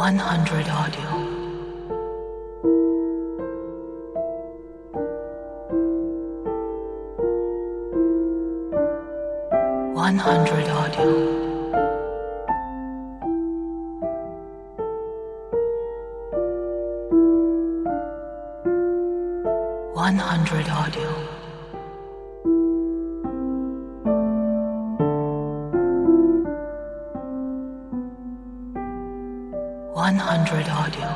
100 audio. 100 audio. 100 audio. 100 audio.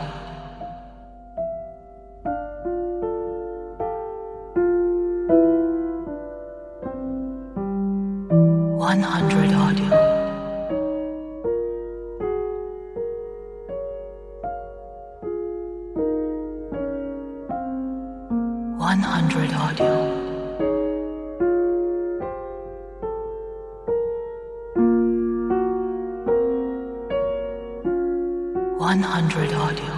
100 audio. 100 audio. 100 audio.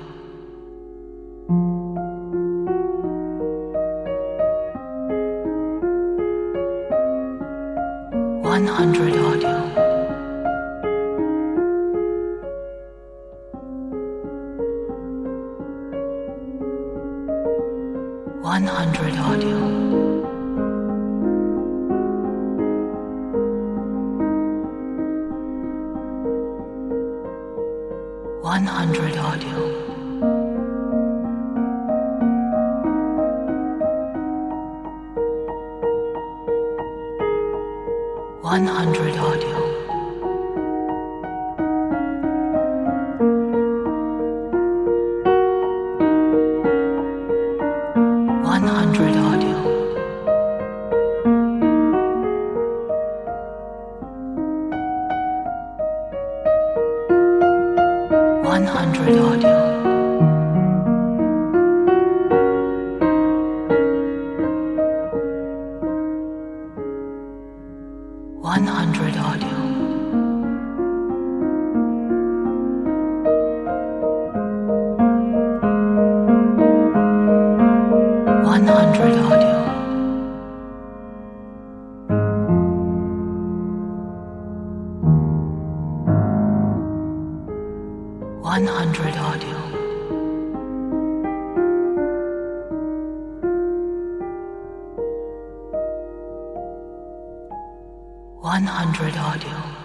100 audio. 100 audio. 100 audio. 100 audio. 100 audio. 100 audio. 100 audio. 100 audio. 100 audio. 100 audio.